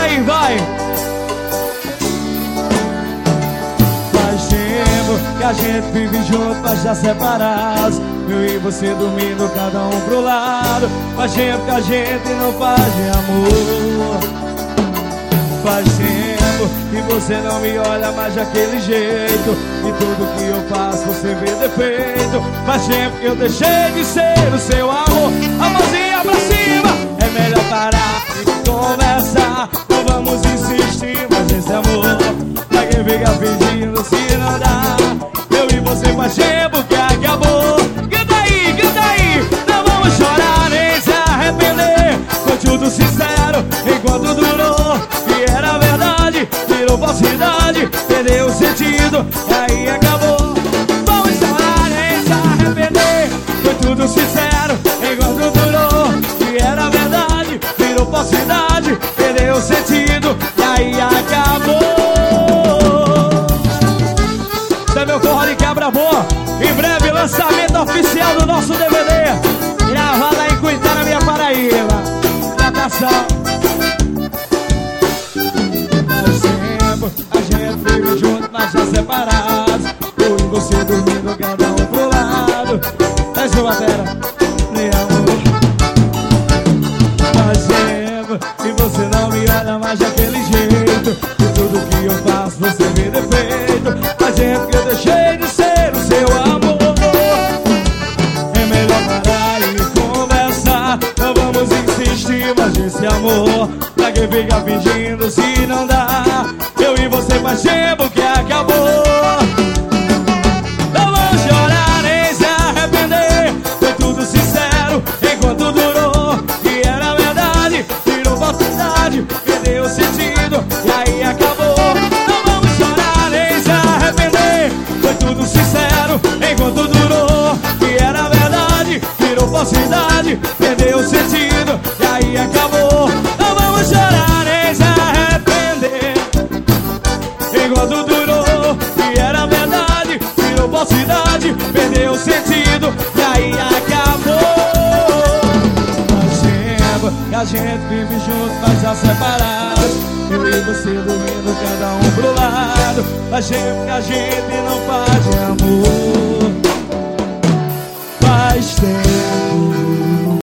aí, vai. Faz tempo que a gente vive junto, mas já separados. Eu e você dormindo, cada um pro lado. Faz tempo que a gente não faz de amor. Faz tempo que você não me olha mais daquele jeito, e tudo que eu faço você vê defeito. Faz tempo que eu deixei de ser o seu amor. A mãozinha pra cima, é melhor parar e conversar. Não vamos insistir mais nesse amor. Pra quem fica fingindo se não dá. Eu e você faz tempo que acabou. Canta aí, não vamos chorar nem se arrepender. Foi tudo sincero enquanto durou, e era verdade, virou falsidade, perdeu o sentido, e aí acabou. Vamos chorar nem se arrepender. Foi tudo sincero enquanto durou, e era verdade, virou falsidade, perdeu o sentido, e aí acabou. Esse é meu forró de quebra-boa. Em breve, lançamento oficial do nosso DVD, gravado aí em Cuitar, na minha Paraíba. Natação. Faz tempo a gente vive junto, mas já separados. Eu e você dormindo, cada um pro lado. Desce o batera, nem amor. Faz tempo que você não me olha mais daquele jeito, e tudo que eu faço você vê defeito. Faz tempo que eu deixei de ser o seu amor. É melhor parar e conversar. Não vamos insistir mais nesse amor. Pra quem fica fingindo se não dá. Eu e você faz tempo que acabou. Não vamos chorar nem se arrepender. Foi tudo sincero enquanto durou, e era verdade, virou falsidade, perdeu o sentido, e aí acabou. Não vamos chorar nem se arrepender. Foi tudo sincero enquanto durou, e era verdade, virou falsidade, perdeu o sentido, e aí acabou. Não vamos chorar nem se arrepender. Enquanto durou, e era verdade, virou falsidade, perdeu o sentido, e aí acabou. Faz tempo que a gente vive junto, mas já separados. Eu e você dormindo, cada um pro lado. Faz tempo que a gente não faz de amor.